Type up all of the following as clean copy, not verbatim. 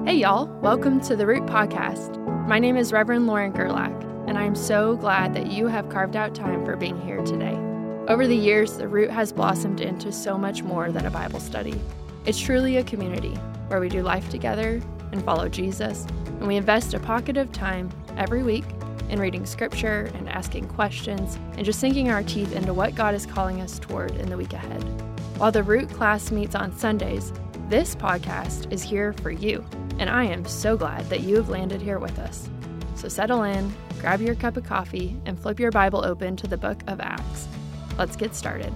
Hey y'all, welcome to the Root Podcast. My name is Reverend Lauren Gerlach, and I am so glad that you have carved out time for being here today. Over the years, the Root has blossomed into so much more than a Bible study. It's truly a community where we do life together and follow Jesus, and we invest a pocket of time every week in reading scripture and asking questions and just sinking our teeth into what God is calling us toward in the week ahead. While the Root class meets on Sundays, this podcast is here for you, and I am so glad that you have landed here with us. So settle in, grab your cup of coffee, and flip your Bible open to the book of Acts. Let's get started.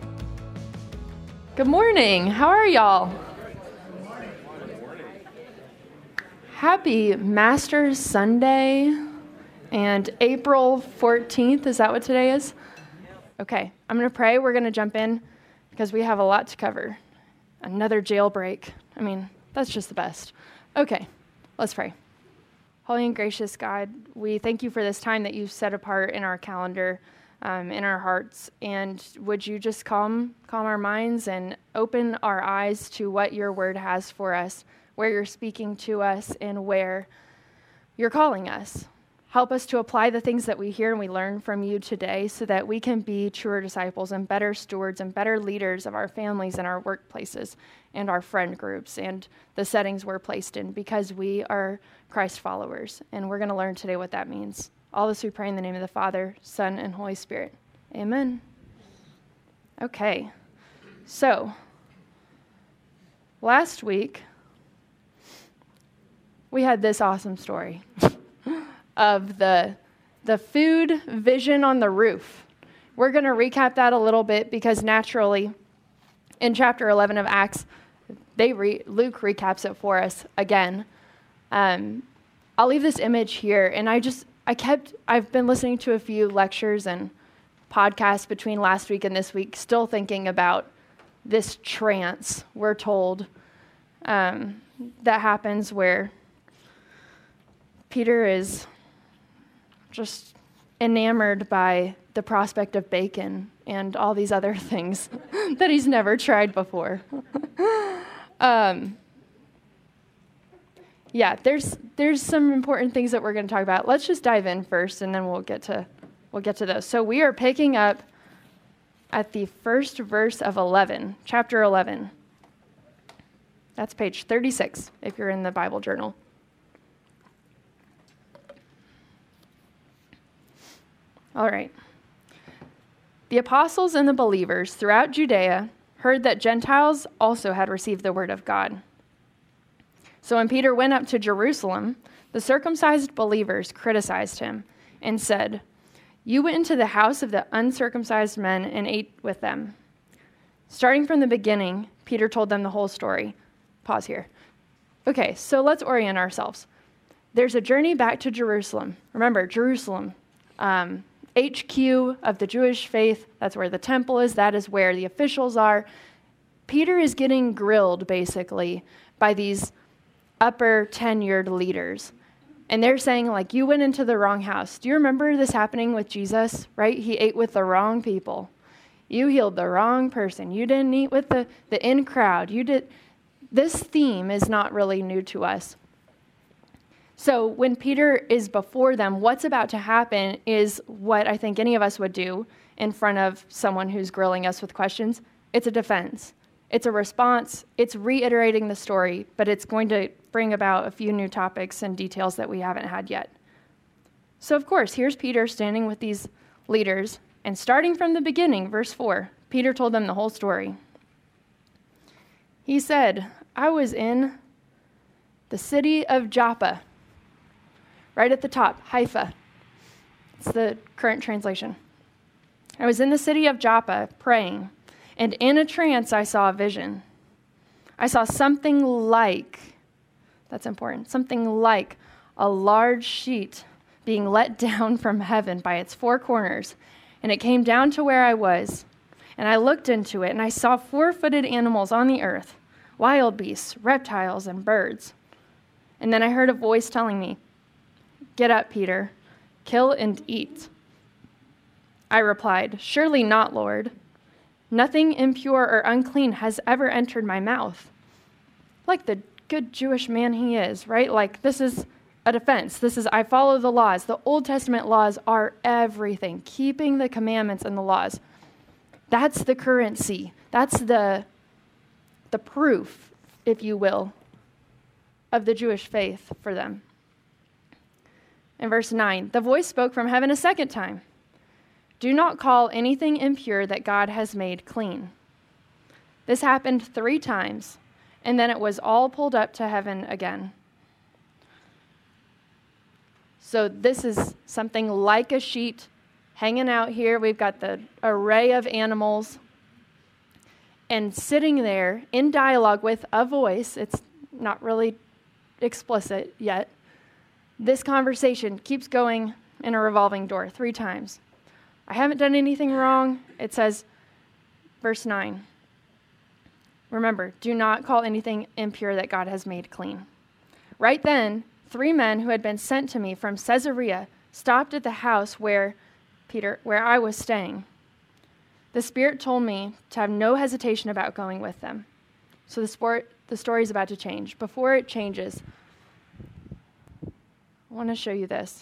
Good morning. How are y'all? Happy Masters Sunday and April 14th. Is that what today is? Okay, I'm going to pray. We're going to jump in because we have a lot to cover. Another jailbreak. I mean, that's just the best. Okay, let's pray. Holy and gracious God, we thank you for this time that you've set apart in our calendar, in our hearts, and would you just calm our minds and open our eyes to what your word has for us, where you're speaking to us, and where you're calling us. Help us to apply the things that we hear and we learn from you today so that we can be truer disciples and better stewards and better leaders of our families and our workplaces and our friend groups and the settings we're placed in, because we are Christ followers, and we're going to learn today what that means. All this we pray in the name of the Father, Son, and Holy Spirit. Amen. Okay, so last week we had this awesome story of the food vision on the roof. We're going to recap that a little bit because naturally in chapter 11 of Acts, Luke recaps it for us again. I'll leave this image here, and I've been listening to a few lectures and podcasts between last week and this week, still thinking about this trance, we're told, that happens where Peter is just enamored by the prospect of bacon and all these other things that he's never tried before. There's some important things that we're going to talk about. Let's just dive in first, and then we'll get to those. So we are picking up at the first verse of 11, chapter 11. That's page 36 if you're in the Bible journal. All right. The apostles and the believers throughout Judea heard that Gentiles also had received the word of God. So when Peter went up to Jerusalem, the circumcised believers criticized him and said, "You went into the house of the uncircumcised men and ate with them." Starting from the beginning, Peter told them the whole story. Pause here. Okay, so let's orient ourselves. There's a journey back to Jerusalem. Remember, Jerusalem, HQ of the Jewish faith. That's where the temple is. That is where the officials are. Peter is getting grilled, basically, by these upper tenured leaders. And they're saying, like, you went into the wrong house. Do you remember this happening with Jesus, right? He ate with the wrong people. You healed the wrong person. You didn't eat with the in crowd. This theme is not really new to us. So when Peter is before them, what's about to happen is what I think any of us would do in front of someone who's grilling us with questions. It's a defense. It's a response. It's reiterating the story, but it's going to bring about a few new topics and details that we haven't had yet. So of course, here's Peter standing with these leaders, and starting from the beginning, verse 4, Peter told them the whole story. He said, "I was in the city of Joppa." Right at the top, Haifa. It's the current translation. "I was in the city of Joppa praying, and in a trance I saw a vision. I saw something like, that's important, something like a large sheet being let down from heaven by its four corners, and it came down to where I was. And I looked into it, and I saw four-footed animals on the earth, wild beasts, reptiles, and birds. And then I heard a voice telling me, 'Get up, Peter, kill and eat.' I replied, 'Surely not, Lord. Nothing impure or unclean has ever entered my mouth.' Like the good Jewish man he is, right? Like, this is a defense. This is, I follow the laws. The Old Testament laws are everything. Keeping the commandments and the laws. That's the currency. That's the proof, if you will, of the Jewish faith for them. In verse 9, the voice spoke from heaven a second time. Do not call anything impure that God has made clean. This happened 3 times, and then it was all pulled up to heaven again. So this is something like a sheet hanging out here. We've got the array of animals. And sitting there in dialogue with a voice, it's not really explicit yet. This conversation keeps going in a revolving door 3 times. I haven't done anything wrong. It says, verse 9. Remember, do not call anything impure that God has made clean. Right then, 3 men who had been sent to me from Caesarea stopped at the house where I was staying. The Spirit told me to have no hesitation about going with them. So the story is about to change. Before it changes, I want to show you this.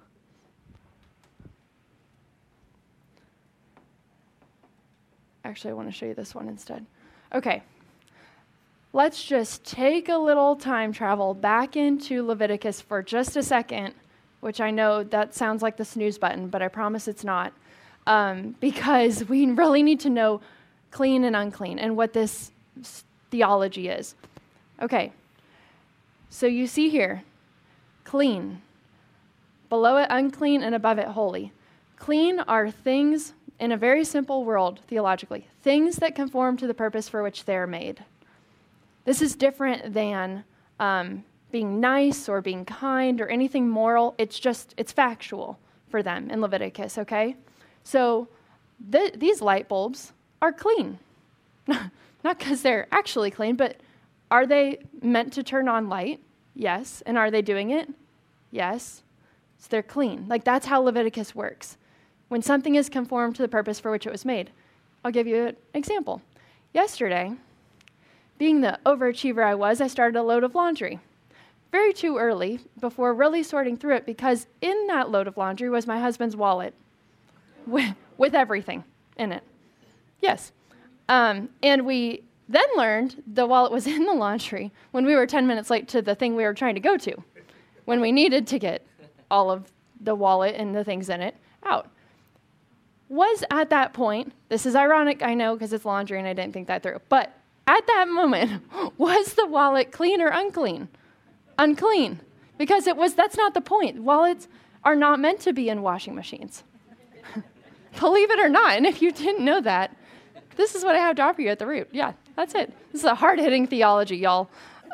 Actually, I want to show you this one instead. Okay. Let's just take a little time travel back into Leviticus for just a second, which I know that sounds like the snooze button, but I promise it's not, because we really need to know clean and unclean and what this theology is. Okay, so you see here, clean, below it unclean, and above it holy. Clean are things, in a very simple world theologically, things that conform to the purpose for which they're made. This is different than being nice or being kind or anything moral. It's factual for them in Leviticus, okay? So these light bulbs are clean. Not because they're actually clean, but are they meant to turn on light? Yes. And are they doing it? Yes. So they're clean. Like, that's how Leviticus works. When something is conformed to the purpose for which it was made. I'll give you an example. Yesterday, being the overachiever I was, I started a load of laundry. Very too early, before really sorting through it, because in that load of laundry was my husband's wallet with everything in it. Yes. And we then learned the wallet was in the laundry when we were 10 minutes late to the thing we were trying to go to, when we needed to get all of the wallet and the things in it out. Was at that point, this is ironic, I know, because it's laundry and I didn't think that through, but at that moment, was the wallet clean or unclean? Unclean. Because that's not the point. Wallets are not meant to be in washing machines. Believe it or not, and if you didn't know that, this is what I have to offer you at the root. Yeah, that's it. This is a hard-hitting theology, y'all.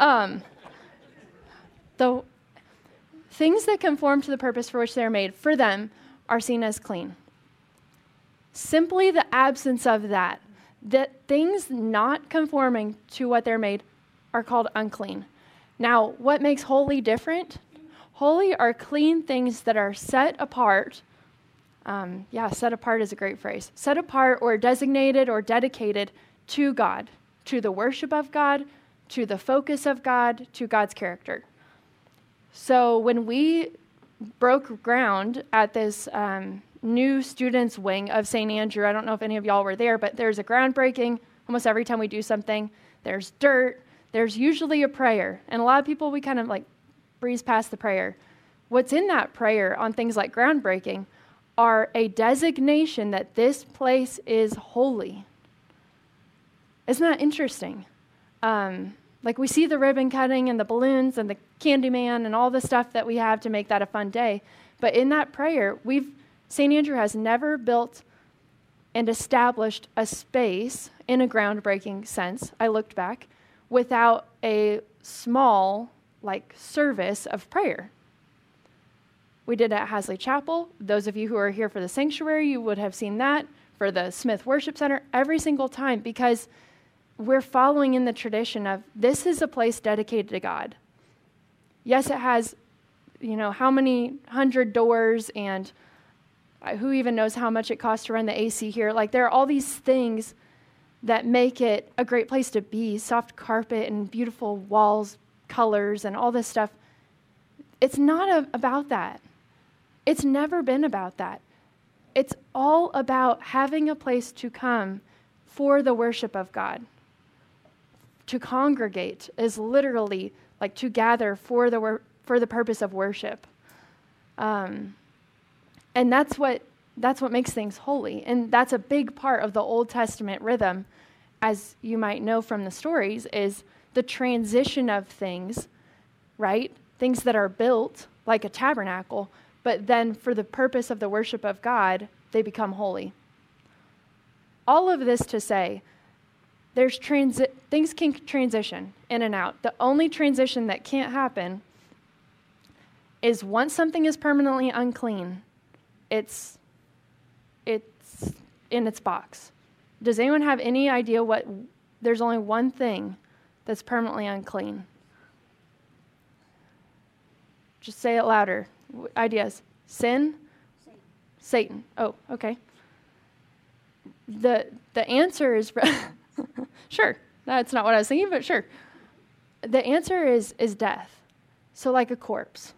The things that conform to the purpose for which they're made, for them, are seen as clean. Simply the absence of that things not conforming to what they're made are called unclean. Now, what makes holy different? Holy are clean things that are set apart. Set apart is a great phrase. Set apart or designated or dedicated to God, to the worship of God, to the focus of God, to God's character. So when we broke ground at this new students wing of St. Andrew. I don't know if any of y'all were there, but there's a groundbreaking almost every time we do something. There's dirt. There's usually a prayer. And a lot of people, we kind of like breeze past the prayer. What's in that prayer on things like groundbreaking are a designation that this place is holy. Isn't that interesting? Like we see the ribbon cutting and the balloons and the candy man and all the stuff that we have to make that a fun day. But in that prayer, St. Andrew has never built and established a space in a groundbreaking sense, I looked back, without a small, service of prayer. We did it at Hasley Chapel. Those of you who are here for the sanctuary, you would have seen that. For the Smith Worship Center, every single time, because we're following in the tradition of this is a place dedicated to God. Yes, it has, how many 100 doors and who even knows how much it costs to run the AC here. There are all these things that make it a great place to be. Soft carpet and beautiful walls, colors and all this stuff. It's not about that. It's never been about that. It's all about having a place to come for the worship of God. To congregate is literally like to gather for the purpose of worship. And that's what makes things holy. And that's a big part of the Old Testament rhythm, as you might know from the stories, is the transition of things, right? Things that are built like a tabernacle, but then for the purpose of the worship of God, they become holy. All of this to say, things can transition in and out. The only transition that can't happen is once something is permanently unclean, it's in its box. Does anyone have any idea there's only one thing that's permanently unclean? Just say it louder. Ideas. Sin? Satan. Oh, okay. The answer is sure. That's not what I was thinking, but sure. The answer is death. So like a corpse.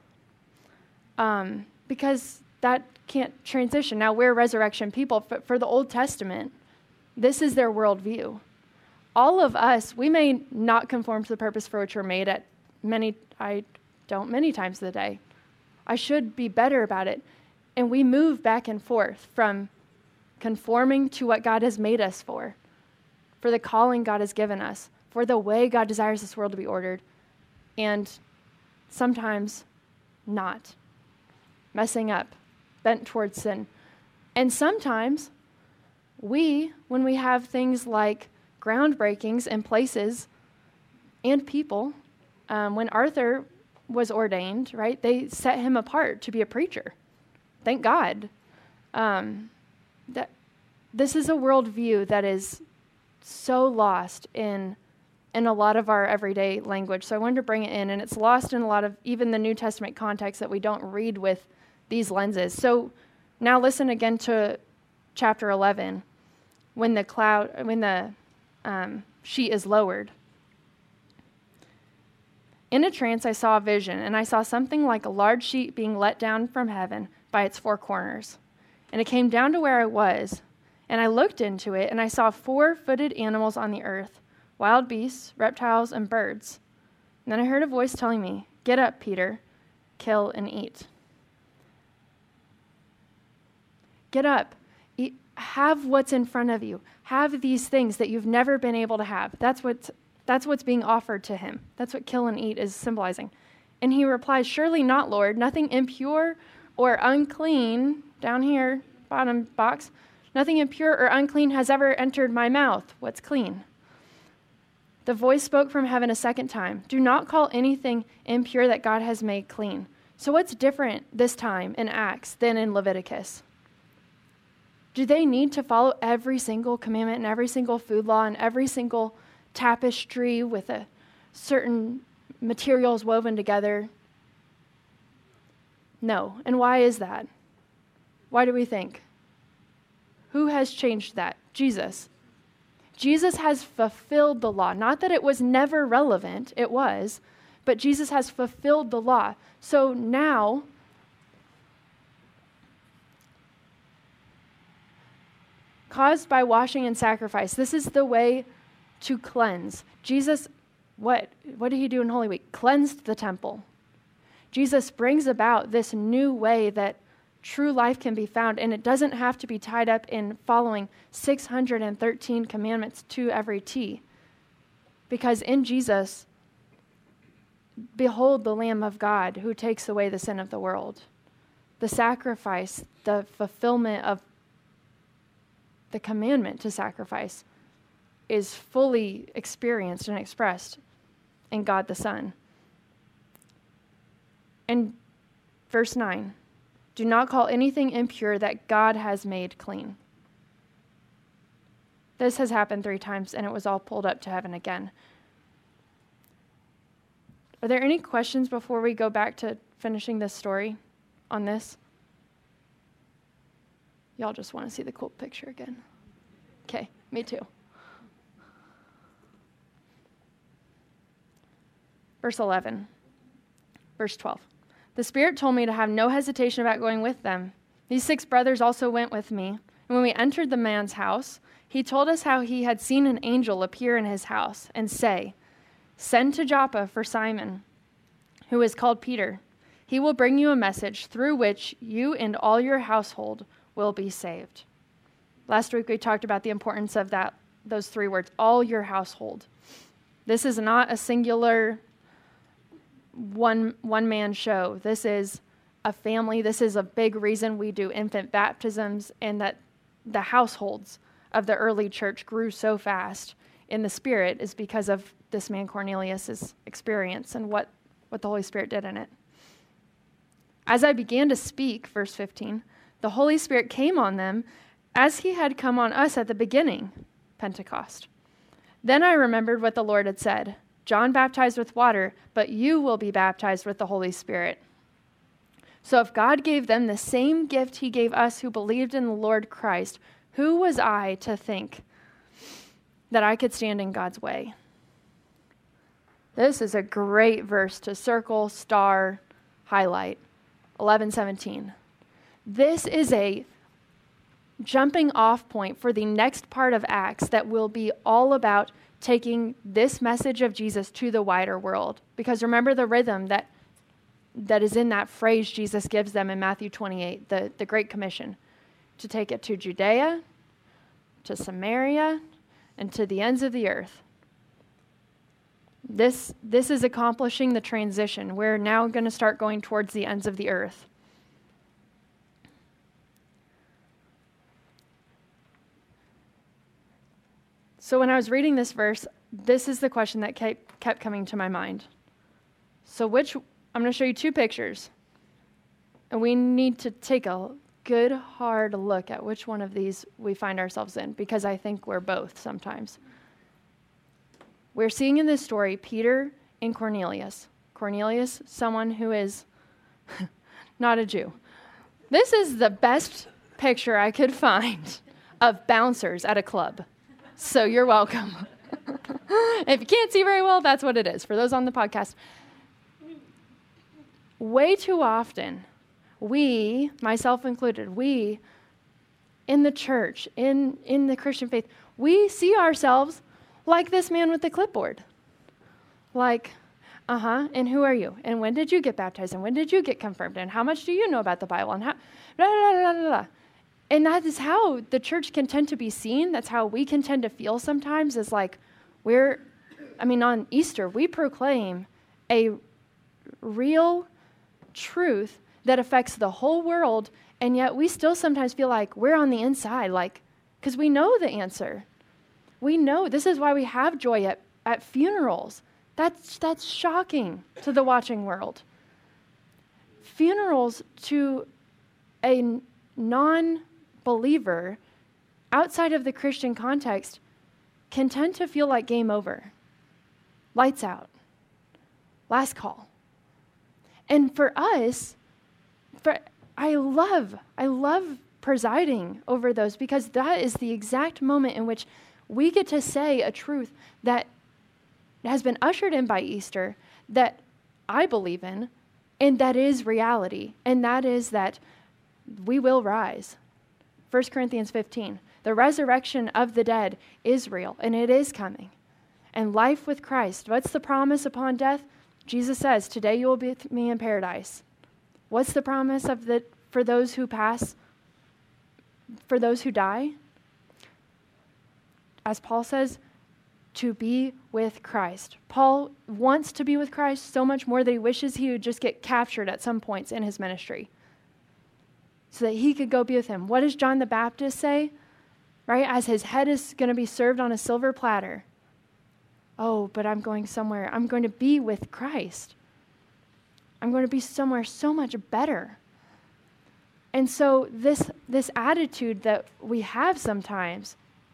Because that can't transition. Now, we're resurrection people, but for the Old Testament, this is their worldview. All of us, we may not conform to the purpose for which we're made many times of the day. I should be better about it. And we move back and forth from conforming to what God has made us for the calling God has given us, for the way God desires this world to be ordered, and sometimes not. Messing up, bent towards sin. And sometimes when we have things like groundbreakings in places and people, when Arthur was ordained, right, they set him apart to be a preacher. Thank God. That this is a worldview that is so lost in a lot of our everyday language. So I wanted to bring it in, and it's lost in a lot of even the New Testament context that we don't read with these lenses. So now listen again to chapter 11, when the sheet is lowered. In a trance, I saw a vision, and I saw something like a large sheet being let down from heaven by its four corners. And it came down to where I was, and I looked into it, and I saw 4-footed animals on the earth, wild beasts, reptiles, and birds. And then I heard a voice telling me, "Get up, Peter, kill and eat." Get up. Have what's in front of you. Have these things that you've never been able to have. That's what's being offered to him. That's what kill and eat is symbolizing. And he replies, "Surely not, Lord. Nothing impure or unclean," down here, bottom box, "nothing impure or unclean has ever entered my mouth." What's clean? The voice spoke from heaven a second time, "Do not call anything impure that God has made clean." So what's different this time in Acts than in Leviticus? Do they need to follow every single commandment and every single food law and every single tapestry with a certain materials woven together? No. And why is that? Why do we think? Who has changed that? Jesus. Jesus has fulfilled the law. Not that it was never relevant, it was, but Jesus has fulfilled the law. So now, caused by washing and sacrifice, this is the way to cleanse. Jesus, what did he do in Holy Week? Cleansed the temple. Jesus brings about this new way that true life can be found, and it doesn't have to be tied up in following 613 commandments to every T. Because in Jesus, behold the Lamb of God who takes away the sin of the world. The sacrifice, the fulfillment of the commandment to sacrifice is fully experienced and expressed in God the Son. And verse 9, "Do not call anything impure that God has made clean." This has happened 3 times, and it was all pulled up to heaven again. Are there any questions before we go back to finishing this story on this? Y'all just want to see the cool picture again. Okay, me too. Verse 11. Verse 12. The Spirit told me to have no hesitation about going with them. These 6 brothers also went with me. And when we entered the man's house, he told us how he had seen an angel appear in his house and say, "Send to Joppa for Simon, who is called Peter. He will bring you a message through which you and all your household will be saved." Last week we talked about the importance of those 3 words, all your household. This is not a singular one-man show. This is a family. This is a big reason we do infant baptisms, and that the households of the early church grew so fast in the Spirit is because of this man Cornelius' experience and what the Holy Spirit did in it. As I began to speak, verse 15, the Holy Spirit came on them as he had come on us at the beginning, Pentecost. Then I remembered what the Lord had said, "John baptized with water, but you will be baptized with the Holy Spirit." So if God gave them the same gift he gave us who believed in the Lord Christ, who was I to think that I could stand in God's way? This is a great verse to circle, star, highlight. 11:17. This is a jumping off point for the next part of Acts that will be all about taking this message of Jesus to the wider world. Because remember the rhythm that is in that phrase Jesus gives them in Matthew 28, the Great Commission, to take it to Judea, to Samaria, and to the ends of the earth. This is accomplishing the transition. We're now going to start going towards the ends of the earth. So when I was reading this verse, this is the question that kept coming to my mind. So I'm going to show you 2 pictures. And we need to take a good, hard look at which one of these we find ourselves in, because I think we're both sometimes. We're seeing in this story Peter and Cornelius. Cornelius, someone who is not a Jew. This is the best picture I could find of bouncers at a club. So you're welcome. If you can't see very well, that's what it is. For those on the podcast, way too often, we, myself included, we in the church, in the Christian faith, we see ourselves like this man with the clipboard. Like, and who are you? And when did you get baptized? And when did you get confirmed? And how much do you know about the Bible? And how, blah, blah, blah, blah, blah. And that is how the church can tend to be seen. That's how we can tend to feel sometimes, is like on Easter, we proclaim a real truth that affects the whole world, and yet we still sometimes feel like we're on the inside, because we know the answer. We know. This is why we have joy at funerals. That's shocking to the watching world. Funerals to a non-believer outside of the Christian context can tend to feel like game over. Lights out. Last call. And for us, I love presiding over those, because that is the exact moment in which we get to say a truth that has been ushered in by Easter, that I believe in, and that is reality. And that is that we will rise. 1 Corinthians 15. The resurrection of the dead is real, and it is coming. And life with Christ. What's the promise upon death? Jesus says, "Today you will be with me in paradise." What's the promise for those who pass, for those who die? As Paul says, to be with Christ. Paul wants to be with Christ so much more that he wishes he would just get captured at some points in his ministry so that he could go be with him. What does John the Baptist say? Right? As his head is going to be served on a silver platter. Oh, but I'm going somewhere. I'm going to be with Christ. I'm going to be somewhere so much better. And so this attitude that we have sometimes,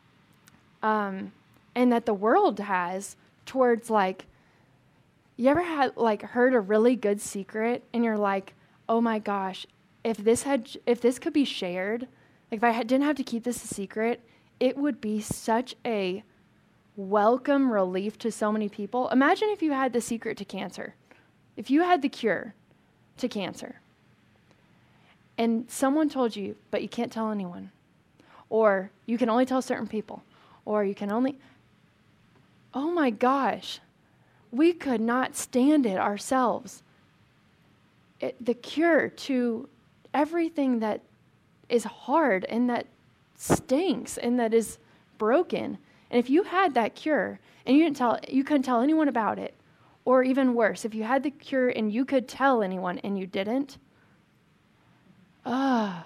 and that the world has towards, you ever heard a really good secret and you're like, oh my gosh, if this could be shared, if I didn't have to keep this a secret, it would be such a welcome relief to so many people. Imagine if you had the secret to cancer, if you had the cure to cancer, and someone told you, but you can't tell anyone, or you can only tell certain people, or you can only, oh my gosh, we could not stand it ourselves. The cure to everything that is hard and that stinks and that is broken. And if you had that cure and you couldn't tell anyone about it, or even worse, if you had the cure and you could tell anyone and you didn't, and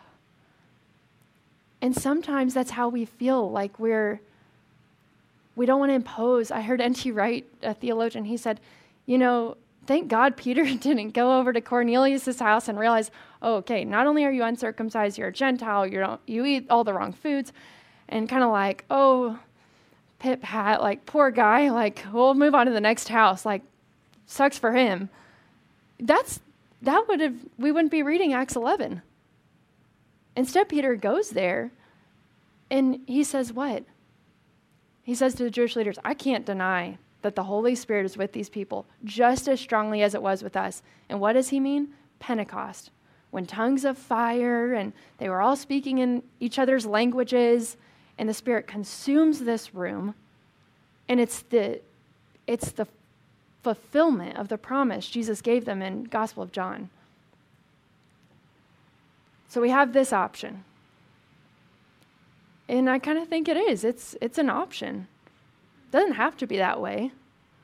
sometimes that's how we feel, like we don't want to impose. I heard N.T. Wright, a theologian, he said, thank God Peter didn't go over to Cornelius' house and realize, oh, okay, not only are you uncircumcised, you're a Gentile, you eat all the wrong foods, and kind of like, oh, pip hat, like, poor guy, like, we'll move on to the next house, like, sucks for him. We wouldn't be reading Acts 11. Instead, Peter goes there, and he says what? He says to the Jewish leaders, I can't deny that the Holy Spirit is with these people just as strongly as it was with us. And what does he mean? Pentecost. When tongues of fire, and they were all speaking in each other's languages, and the Spirit consumes this room, and it's the fulfillment of the promise Jesus gave them in Gospel of John. So we have this option. And I kind of think it is. It's an option. It doesn't have to be that way.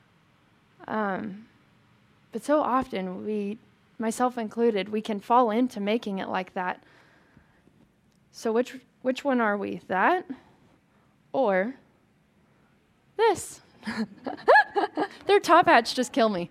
But so often we, myself included, we can fall into making it like that. So which one are we? That or this? Their top hats just kill me.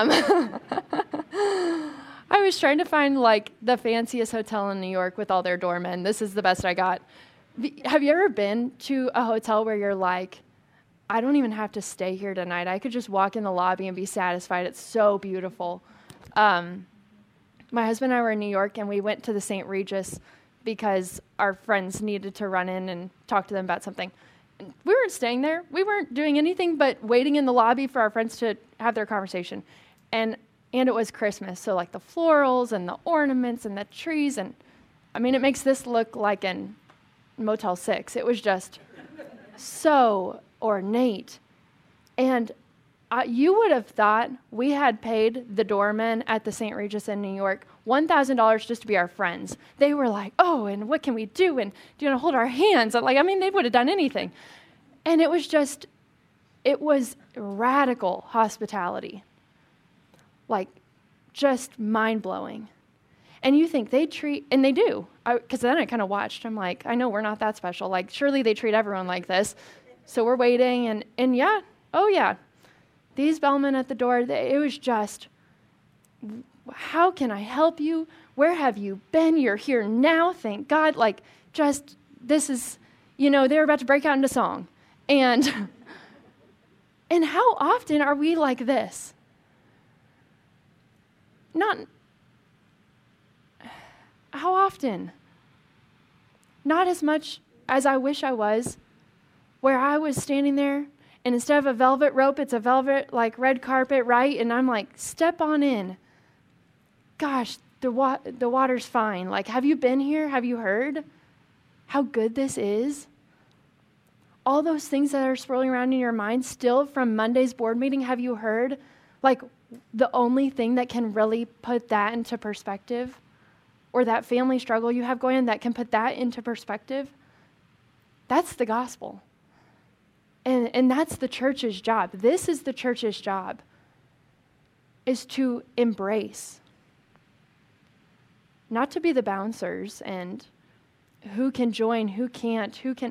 I was trying to find like the fanciest hotel in New York with all their doormen. This is the best I got. Have you ever been to a hotel where you're like, I don't even have to stay here tonight. I could just walk in the lobby and be satisfied. It's so beautiful. My husband and I were in New York, and we went to the St. Regis because our friends needed to run in and talk to them about something. We weren't staying there. We weren't doing anything but waiting in the lobby for our friends to have their conversation. And it was Christmas, so like the florals and the ornaments and the trees. And I mean, it makes this look like in Motel 6. It was just so ornate. And you would have thought we had paid the doormen at the St. Regis in New York $1,000 just to be our friends. They were like, oh, and what can we do? And do you want to hold our hands? They would have done anything. And it was radical hospitality. Like, just mind-blowing. And you think they treat, and they do, because then I kind of watched. I'm like, I know we're not that special. Like, surely they treat everyone like this. So we're waiting, and yeah, oh yeah. These bellmen at the door, it was just, how can I help you? Where have you been? You're here now, thank God. Like, just, this is, they're about to break out into song. And how often are we like this? How often? Not as much as I wish I was, where I was standing there, and instead of a velvet rope, it's a velvet, like, red carpet, right? And I'm like, step on in. Gosh, the water's fine. Like, have you been here? Have you heard how good this is? All those things that are swirling around in your mind still from Monday's board meeting, have you heard? Like, the only thing that can really put that into perspective, or that family struggle you have going on that can put that into perspective, that's the gospel. And that's the church's job. This is the church's job, is to embrace. Not to be the bouncers and who can join, who can't, who can.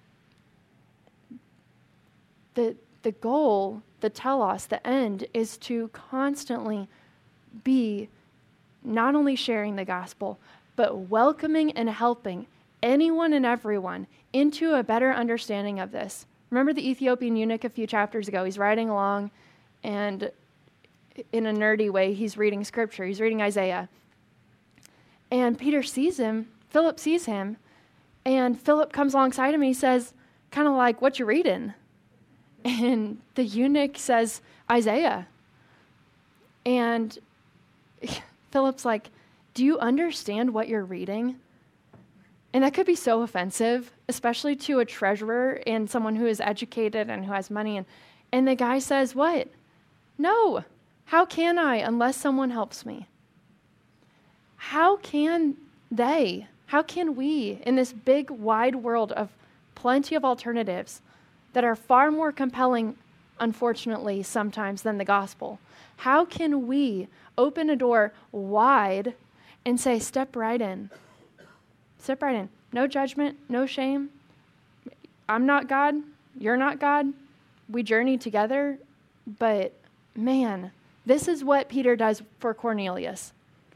The goal, the telos, the end, is to constantly be not only sharing the gospel, but welcoming and helping anyone and everyone into a better understanding of this. Remember the Ethiopian eunuch a few chapters ago? He's riding along, and in a nerdy way, he's reading scripture. He's reading Isaiah. And Peter sees him, Philip sees him, and Philip comes alongside him and he says, kind of like, what you reading? And the eunuch says, Isaiah. And Philip's like, do you understand what you're reading? And that could be so offensive, especially to a treasurer and someone who is educated and who has money. And the guy says, what? No. How can I unless someone helps me? How can we, in this big, wide world of plenty of alternatives that are far more compelling, unfortunately, sometimes than the gospel, how can we open a door wide and say, step right in? Step right in. No judgment, no shame. I'm not God. You're not God. We journey together. But man, this is what Peter does for Cornelius.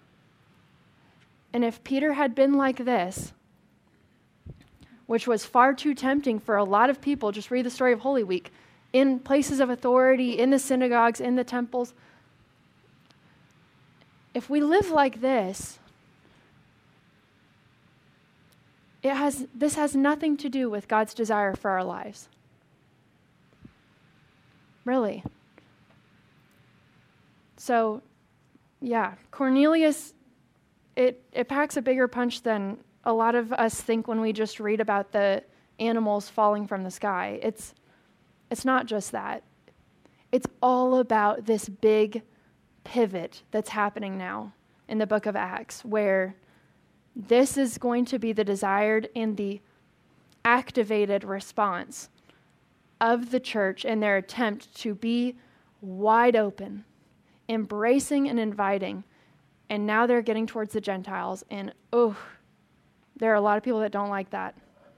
And if Peter had been like this, which was far too tempting for a lot of people, just read the story of Holy Week, in places of authority, in the synagogues, in the temples. If we live like this, this has nothing to do with God's desire for our lives. Really. So, yeah, Cornelius, it packs a bigger punch than a lot of us think when we just read about the animals falling from the sky. It's not just that. It's all about this big pivot that's happening now in the book of Acts, where this is going to be the desired and the activated response of the church in their attempt to be wide open, embracing and inviting. And now they're getting towards the Gentiles, and there are a lot of people that don't like that.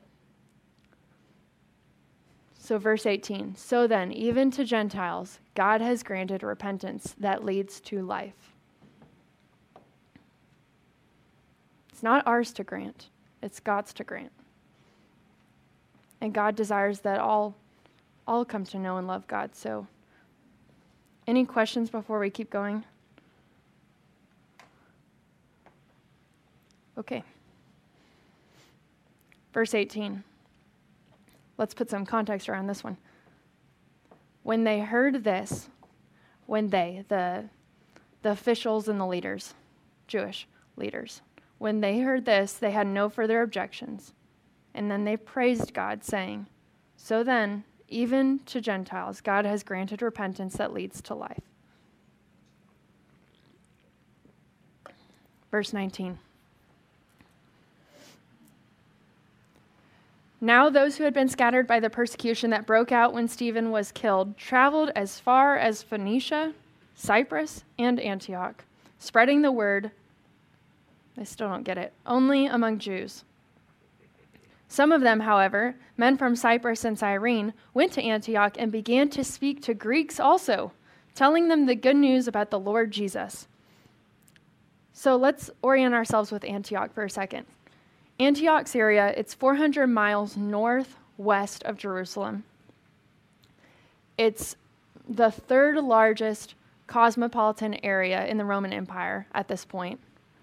So verse 18, so then, even to Gentiles, God has granted repentance that leads to life. It's not ours to grant, it's God's to grant. And God desires that all come to know and love God. So, any questions before we keep going? Okay. Verse 18. Let's put some context around this one. When they heard this, the officials and the leaders, Jewish leaders, when they heard this, they had no further objections. And then they praised God, saying, so then, even to Gentiles, God has granted repentance that leads to life. Verse 19. Now those who had been scattered by the persecution that broke out when Stephen was killed traveled as far as Phoenicia, Cyprus, and Antioch, spreading the word, I still don't get it, only among Jews. Some of them, however, men from Cyprus and Cyrene, went to Antioch and began to speak to Greeks also, telling them the good news about the Lord Jesus. So let's orient ourselves with Antioch for a second. Antioch, Syria, it's 400 miles northwest of Jerusalem. It's the third largest cosmopolitan area in the Roman Empire at this point.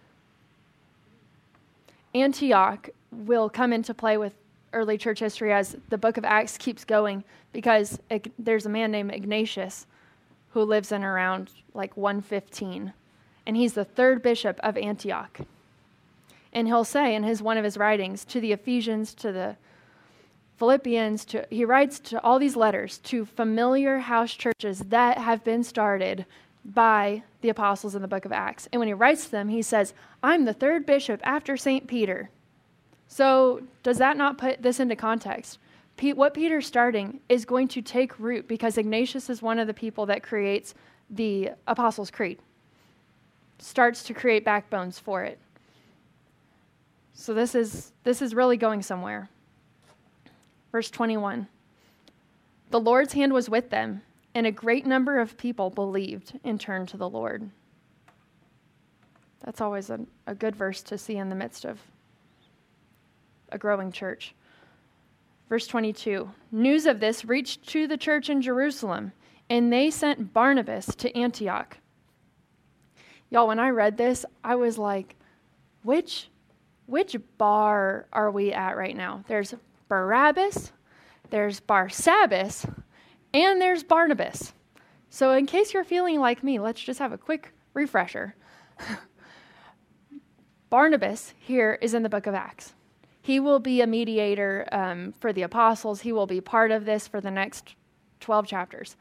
Antioch will come into play with early church history as the book of Acts keeps going, because there's a man named Ignatius who lives in around like 115, and he's the third bishop of Antioch. And he'll say in one of his writings to the Ephesians, to the Philippians, he writes to all these letters to familiar house churches that have been started by the apostles in the book of Acts. And when he writes to them, he says, I'm the third bishop after St. Peter. So does that not put this into context? What Peter's starting is going to take root because Ignatius is one of the people that creates the Apostles' Creed, starts to create backbones for it. So this is really going somewhere. Verse 21. The Lord's hand was with them, and a great number of people believed and turned to the Lord. That's always a good verse to see in the midst of a growing church. Verse 22. News of this reached to the church in Jerusalem, and they sent Barnabas to Antioch. Y'all, when I read this, I was like, which bar are we at right now? There's Barabbas, there's Barsabbas, And there's Barnabas. So in case you're feeling like me, let's just have a quick refresher. Barnabas here is in the book of Acts. He will be a mediator for the apostles. He will be part of this for the next 12 chapters.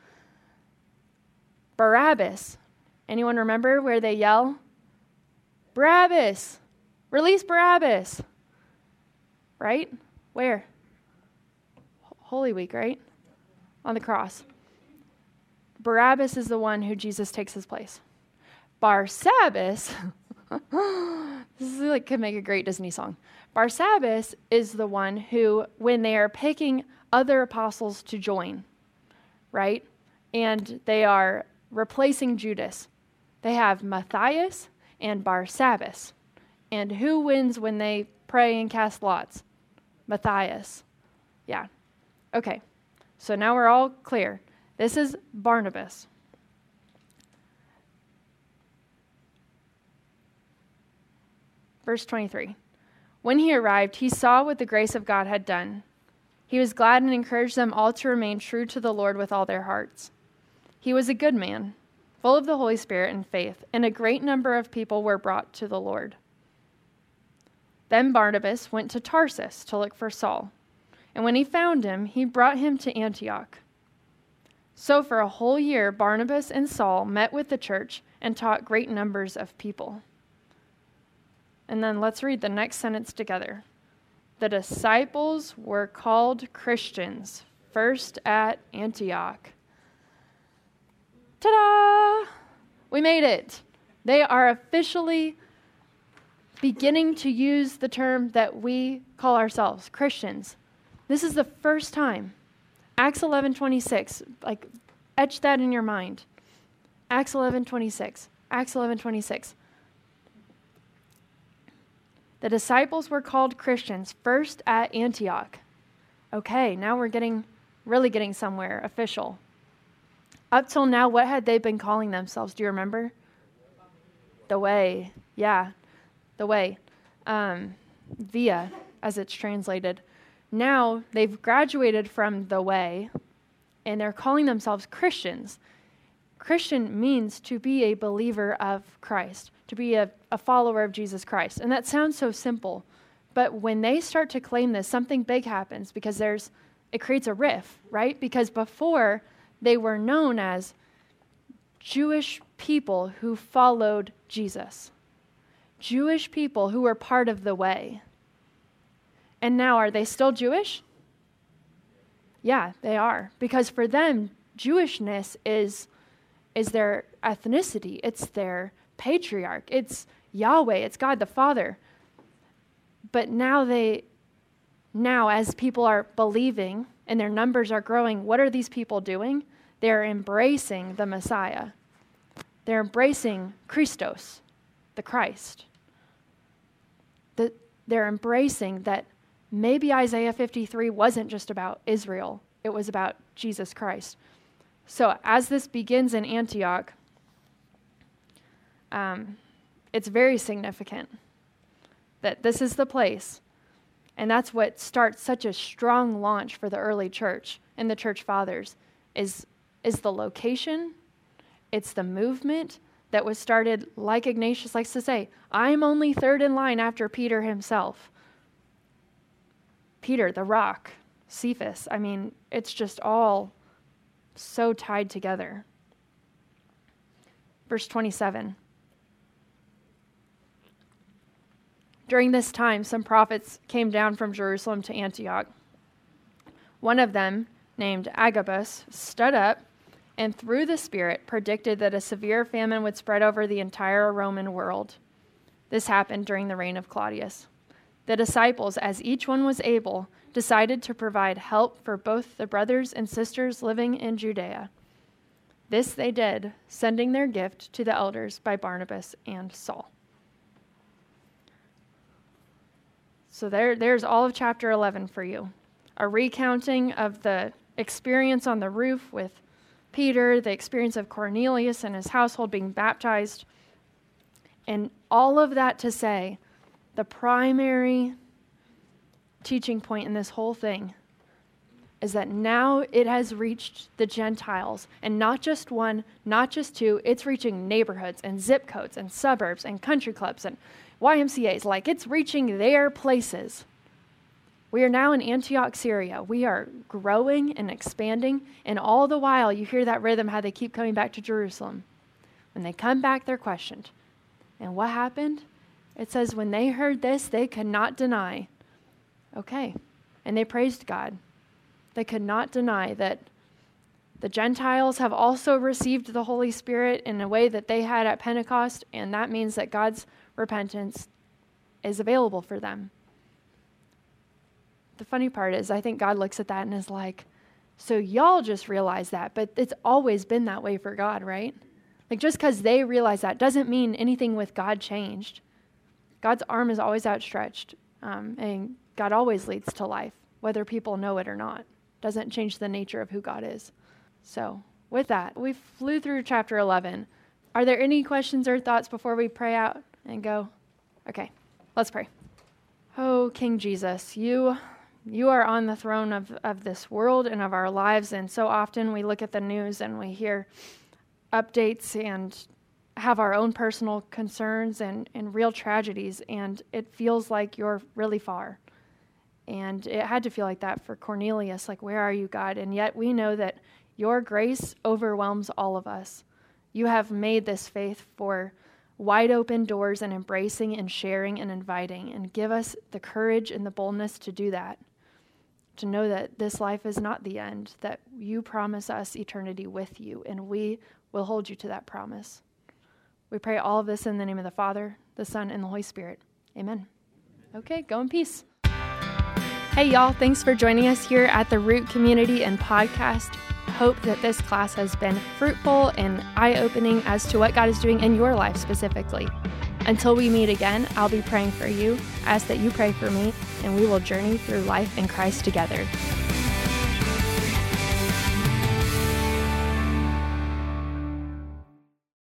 Barabbas. Anyone remember where they yell? Barabbas! Release Barabbas! Right? Where? Holy Week, right? On the cross. Barabbas is the one who Jesus takes his place. Barsabbas, could make a great Disney song. Barsabbas is the one who, when they are picking other apostles to join, right? And they are replacing Judas. They have Matthias and Barsabbas. And who wins when they pray and cast lots? Matthias. Yeah. Okay. So now we're all clear. This is Barnabas. Verse 23. When he arrived, he saw what the grace of God had done. He was glad and encouraged them all to remain true to the Lord with all their hearts. He was a good man, full of the Holy Spirit and faith, and a great number of people were brought to the Lord. Then Barnabas went to Tarsus to look for Saul, and when he found him, he brought him to Antioch. So for a whole year, Barnabas and Saul met with the church and taught great numbers of people. And then let's read the next sentence together. The disciples were called Christians, first at Antioch. Ta-da! We made it. They are officially beginning to use the term that we call ourselves, Christians. This is the first time. Acts 11:26, etch that in your mind. Acts 11:26. Acts 11:26. The disciples were called Christians first at Antioch. Okay, now we're really getting somewhere official. Up till now, what had they been calling themselves? Do you remember? The Way. Yeah, the Way. Via, as it's translated. Now they've graduated from the Way, and they're calling themselves Christians. Christian means to be a believer of Christ, to be a follower of Jesus Christ. And that sounds so simple, but when they start to claim this, something big happens because it creates a rift, right? Because before they were known as Jewish people who followed Jesus. Jewish people who were part of the Way. And now, are they still Jewish? Yeah, they are. Because for them, Jewishness is their ethnicity. It's their patriarch. It's Yahweh. It's God the Father. But now as people are believing and their numbers are growing, what are these people doing? They're embracing the Messiah. They're embracing Christos, the Christ. They're embracing that maybe Isaiah 53 wasn't just about Israel. It was about Jesus Christ. So as this begins in Antioch, it's very significant that this is the place. And that's what starts such a strong launch for the early church and the church fathers is the location. It's the movement that was started, like Ignatius likes to say, I'm only third in line after Peter himself. Peter, the rock, Cephas. I mean, it's just all so tied together. Verse 27. During this time, some prophets came down from Jerusalem to Antioch. One of them, named Agabus, stood up and through the Spirit predicted that a severe famine would spread over the entire Roman world. This happened during the reign of Claudius. The disciples, as each one was able, decided to provide help for both the brothers and sisters living in Judea. This they did, sending their gift to the elders by Barnabas and Saul. So there's all of chapter 11 for you. A recounting of the experience on the roof with Peter, the experience of Cornelius and his household being baptized, and all of that to say, the primary teaching point in this whole thing is that now it has reached the Gentiles, and not just one, not just two, it's reaching neighborhoods and zip codes and suburbs and country clubs and YMCAs, like it's reaching their places. We are now in Antioch, Syria. We are growing and expanding, and all the while you hear that rhythm, how they keep coming back to Jerusalem. When they come back, they're questioned. And what happened? It says when they heard this, they could not deny. Okay. And they praised God. They could not deny that the Gentiles have also received the Holy Spirit in a way that they had at Pentecost, and that means that God's repentance is available for them. The funny part is, I think God looks at that and is like, so y'all just realize that, but it's always been that way for God, right? Like just because they realize that doesn't mean anything with God changed. God's arm is always outstretched, and God always leads to life, whether people know it or not. Doesn't change the nature of who God is. So with that, we flew through chapter 11. Are there any questions or thoughts before we pray out and go? Okay, let's pray. Oh, King Jesus, you are on the throne of this world and of our lives, and so often we look at the news and we hear updates and have our own personal concerns and real tragedies, and it feels like you're really far. And it had to feel like that for Cornelius, like, where are you, God? And yet we know that your grace overwhelms all of us. You have made this faith for wide open doors and embracing and sharing and inviting, and give us the courage and the boldness to do that, to know that this life is not the end, that you promise us eternity with you, and we will hold you to that promise. We pray all of this in the name of the Father, the Son, and the Holy Spirit. Amen. Okay, go in peace. Hey, y'all. Thanks for joining us here at the Root Community and Podcast. Hope that this class has been fruitful and eye-opening as to what God is doing in your life specifically. Until we meet again, I'll be praying for you, ask that you pray for me, and we will journey through life in Christ together.